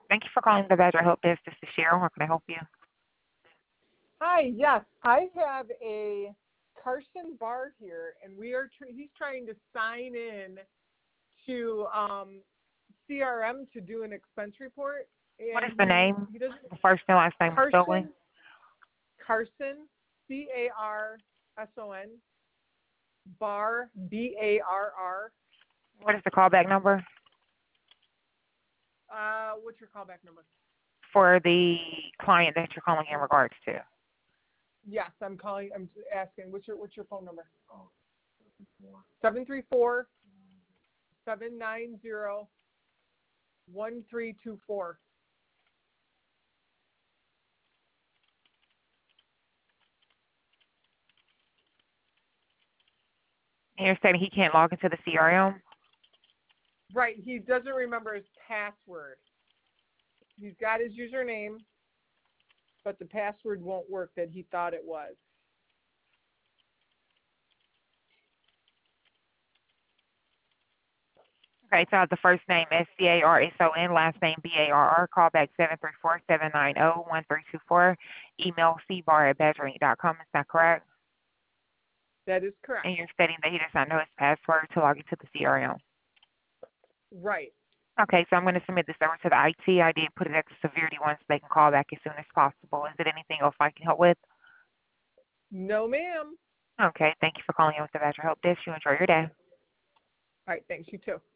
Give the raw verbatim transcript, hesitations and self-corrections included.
Thank you for calling the Badger Help Desk. This is Cheryl. How can I help you? Hi, yes, I have a Carson Barr here, and we are tr- he's trying to sign in to um, C R M to do an expense report, What is and the he name? he doesn't The first and last name spelling? Carson Carson C A R S O N Barr B A R R. What is the callback number Uh, what's your callback number? for the client that you're calling in regards to? Yes, I'm calling. I'm asking. What's your what's your phone number? Seven three four seven nine zero one three two four. And you're saying he can't log into the C R M? Right. He doesn't remember his password. He's got his username, but the password won't work that he thought it was. Okay, so I have the first name S C A R S O N, last name B A R R, callback seven three four seven nine zero one three two four, email cbar at badgerinc dot com. Is that correct? That is correct. And you're stating that he does not know his password to log into the C R M. Right. Okay, so I'm going to submit this over to the I T. I did put it at the severity one so they can call back as soon as possible. Is there anything else I can help with? No, ma'am. Okay, thank you for calling in with the Badger Help Desk. You enjoy your day. All right. Thanks. You too.